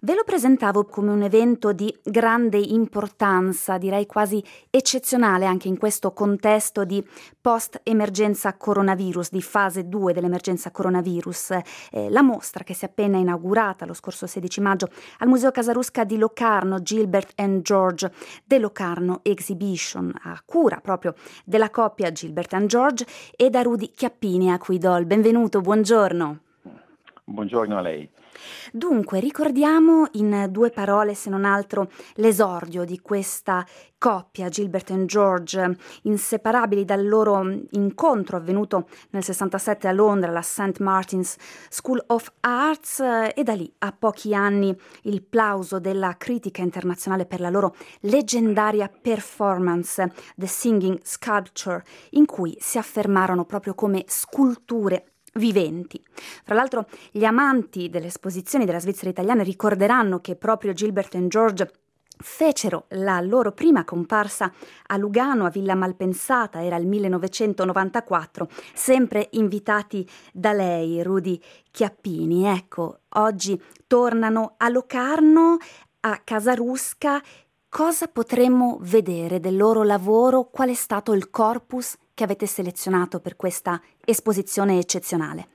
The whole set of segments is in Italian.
Ve lo presentavo come un evento di grande importanza, direi quasi eccezionale anche in questo contesto di post-emergenza coronavirus, di fase 2 dell'emergenza coronavirus. La mostra che si è appena inaugurata lo scorso 16 maggio al Museo Casarusca di Locarno, Gilbert and George The Locarno Exhibition, a cura proprio della coppia Gilbert and George, e da Rudy Chiappini a cui do il benvenuto, buongiorno. Buongiorno a lei. Dunque, ricordiamo in due parole, se non altro, l'esordio di questa coppia, Gilbert and George, inseparabili dal loro incontro avvenuto nel 67 a Londra, alla St. Martin's School of Arts, e da lì a pochi anni il plauso della critica internazionale per la loro leggendaria performance, The Singing Sculpture, in cui si affermarono proprio come sculture viventi. Fra l'altro, gli amanti delle esposizioni della Svizzera italiana ricorderanno che proprio Gilbert and George fecero la loro prima comparsa a Lugano, a Villa Malpensata, era il 1994, sempre invitati da lei, Rudy Chiappini. Ecco, oggi tornano a Locarno, a Casarusca. Cosa potremmo vedere del loro lavoro? Qual è stato il corpus che avete selezionato per questa esposizione eccezionale?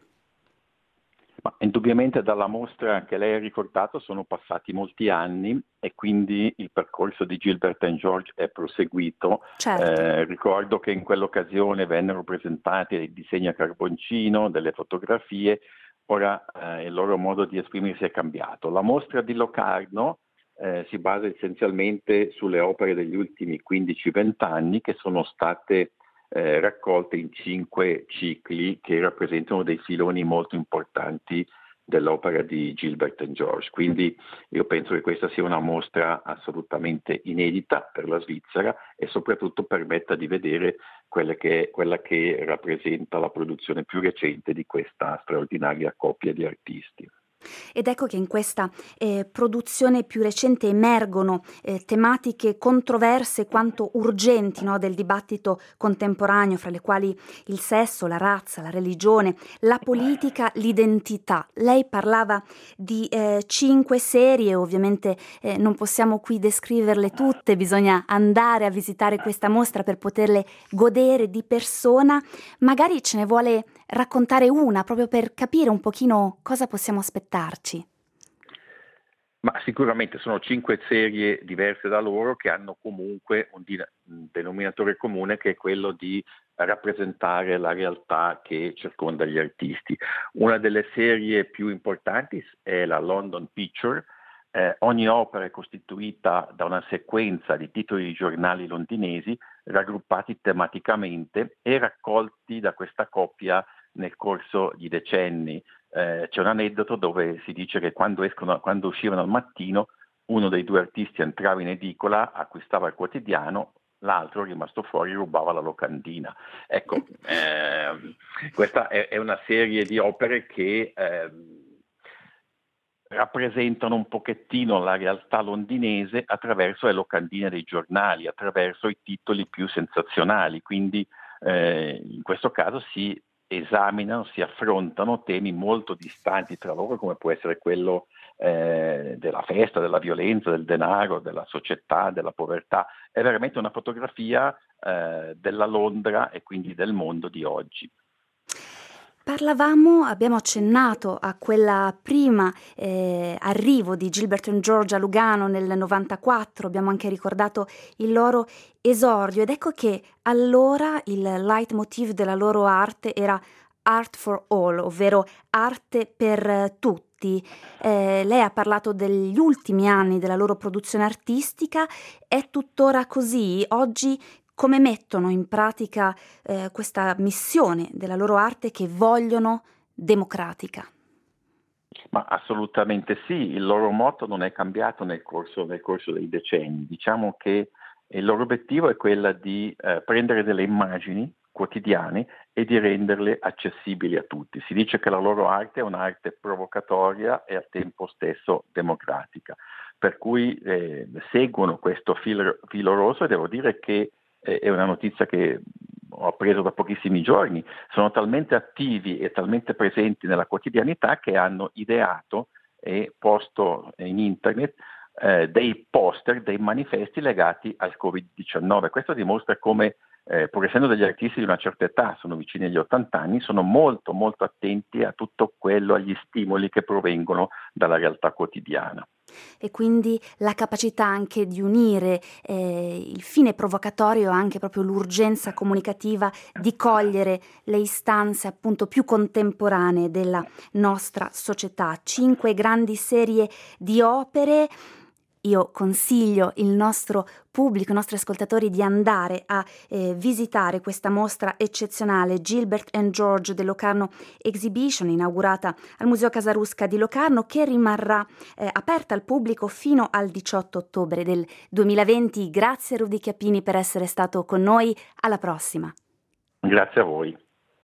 Ma indubbiamente dalla mostra che lei ha ricordato sono passati molti anni e quindi il percorso di Gilbert and George è proseguito. Certo. Ricordo che in quell'occasione vennero presentati dei disegni a carboncino, delle fotografie, ora il loro modo di esprimersi è cambiato. La mostra di Locarno si basa essenzialmente sulle opere degli ultimi 15-20 anni che sono state raccolte in 5 cicli che rappresentano dei filoni molto importanti dell'opera di Gilbert and George. Quindi io penso che questa sia una mostra assolutamente inedita per la Svizzera e soprattutto permetta di vedere quella che rappresenta la produzione più recente di questa straordinaria coppia di artisti. Ed ecco che in questa produzione più recente emergono tematiche controverse quanto urgenti, no, del dibattito contemporaneo, fra le quali il sesso, la razza, la religione, la politica, l'identità. Lei parlava di 5 serie, ovviamente non possiamo qui descriverle tutte, bisogna andare a visitare questa mostra per poterle godere di persona. Magari ce ne vuole raccontare una, proprio per capire un pochino cosa possiamo aspettarci. Ma sicuramente sono 5 serie diverse da loro che hanno comunque un denominatore comune, che è quello di rappresentare la realtà che circonda gli artisti. Una delle serie più importanti è la London Picture. Ogni opera è costituita da una sequenza di titoli di giornali londinesi raggruppati tematicamente e raccolti da questa coppia nel corso di decenni. C'è un aneddoto dove si dice che quando uscivano al mattino, uno dei due artisti entrava in edicola, acquistava il quotidiano, l'altro, rimasto fuori, rubava la locandina. Ecco, questa è una serie di opere che rappresentano un pochettino la realtà londinese attraverso le locandine dei giornali, attraverso i titoli più sensazionali. Quindi in questo caso si esaminano, si affrontano temi molto distanti tra loro, come può essere quello della festa, della violenza, del denaro, della società, della povertà. È veramente una fotografia della Londra e quindi del mondo di oggi. Abbiamo accennato a quella prima arrivo di Gilbert and George a Lugano nel 94, abbiamo anche ricordato il loro esordio, ed ecco che allora il leitmotiv della loro arte era Art for All, ovvero arte per tutti. Lei ha parlato degli ultimi anni della loro produzione artistica, è tuttora così? Oggi come mettono in pratica questa missione della loro arte che vogliono democratica? Ma assolutamente sì, il loro motto non è cambiato nel corso dei decenni. Diciamo che il loro obiettivo è quello di prendere delle immagini quotidiane e di renderle accessibili a tutti. Si dice che la loro arte è un'arte provocatoria e al tempo stesso democratica, per cui seguono questo filo rosso, e devo dire che è una notizia che ho appreso da pochissimi giorni. Sono talmente attivi e talmente presenti nella quotidianità che hanno ideato e posto in internet dei poster, dei manifesti legati al Covid-19. Questo dimostra come, pur essendo degli artisti di una certa età, sono vicini agli 80 anni, sono molto molto attenti a tutto quello, agli stimoli che provengono dalla realtà quotidiana. E quindi la capacità anche di unire il fine provocatorio, anche proprio l'urgenza comunicativa di cogliere le istanze appunto più contemporanee della nostra società. 5 grandi serie di opere. Io consiglio il nostro pubblico, i nostri ascoltatori di andare a visitare questa mostra eccezionale Gilbert and George The Locarno Exhibition, inaugurata al Museo Casarusca di Locarno, che rimarrà aperta al pubblico fino al 18 ottobre del 2020. Grazie Rudy Chiappini per essere stato con noi, alla prossima. Grazie a voi.